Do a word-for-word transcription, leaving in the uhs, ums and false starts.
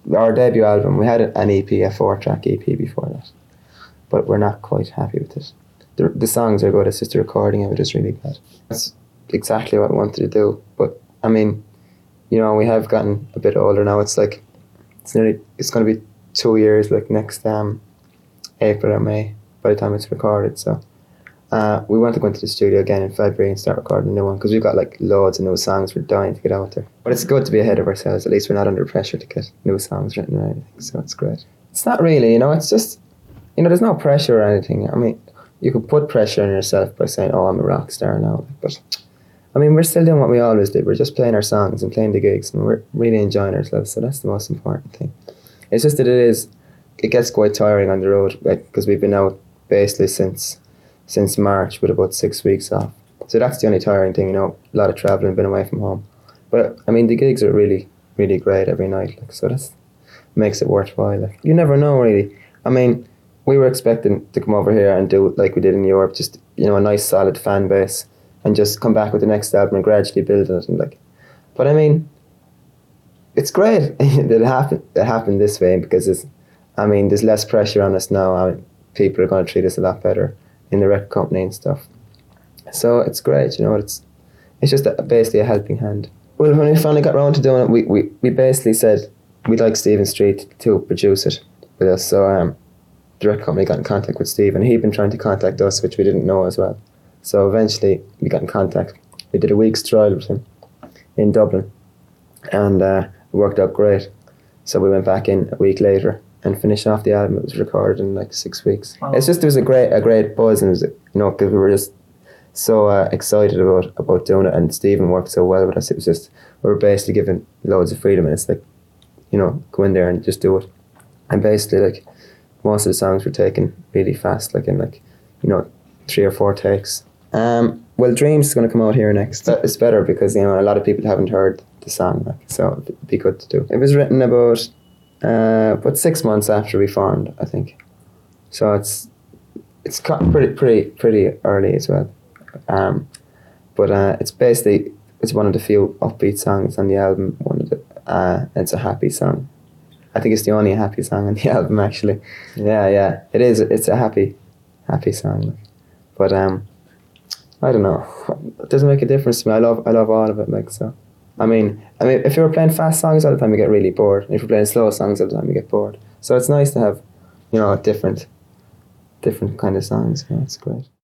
our debut album, we had an E P, a four-track E P before that, but we're not quite happy with it. The, the songs are good, it's just the recording of it is really bad. That's exactly what I wanted to do, but I mean, you know, we have gotten a bit older now. It's like, it's nearly, it's going to be two years, like next um, April or May, by the time it's recorded, so uh, we want to go into the studio again in February and start recording a new one, because we've got like loads of new songs we're dying to get out there. But it's good to be ahead of ourselves, at least we're not under pressure to get new songs written or anything, so it's great. It's not really, you know, it's just, you know, there's no pressure or anything. I mean, you could put pressure on yourself by saying, oh, I'm a rock star now, but I mean, we're still doing what we always did. We're just playing our songs and playing the gigs, and we're really enjoying ourselves, so that's the most important thing. It's just that it is, it gets quite tiring on the road, because like, we've been out basically since since March with about six weeks off. So that's the only tiring thing, you know, a lot of travelling, been away from home. But I mean, the gigs are really, really great every night, like, so that makes it worthwhile. Like, you never know, really. I mean, we were expecting to come over here and do like we did in Europe, just, you know, a nice solid fan base, and just come back with the next album and gradually build it. And like, but I mean, it's great that it happened. It happened this way, because it's, I mean, there's less pressure on us now. I mean, people are going to treat us a lot better in the record company and stuff. So it's great, you know. It's it's just a, basically a helping hand. Well, when we finally got around to doing it, we, we, we basically said we'd like Stephen Street to produce it with us. So um, the record company got in contact with Steve, and he'd been trying to contact us, which we didn't know as well. So eventually we got in contact. We did a week's trial with him in Dublin, and uh, it worked out great. So we went back in a week later and finished off the album. It was recorded in like six weeks. Wow. It's just, there was a great a great buzz, and it was, you know, because we were just so uh, excited about, about doing it, and Stephen worked so well with us. It was just, we were basically given loads of freedom, and it's like, you know, go in there and just do it. And basically, like, most of the songs were taken really fast, like in like, you know, three or four takes. Um, well, Dreams is going to come out here next. It's better because, you know, a lot of people haven't heard the song, like, so it'd be good to do. It was written about uh, about six months after we formed, I think. So it's it's pretty pretty pretty early as well. Um, but uh, it's basically, it's one of the few upbeat songs on the album. One of the uh, it's a happy song. I think it's the only happy song on the album, actually. Yeah, yeah, it is. It's a happy, happy song. But um, I don't know. It doesn't make a difference to me. I love, I love all of it. Like, so, I mean, I mean, if you were playing fast songs all the time, you get really bored. And if you're playing slow songs all the time, you get bored. So it's nice to have, you know, different, different kind of songs. You know, it's great.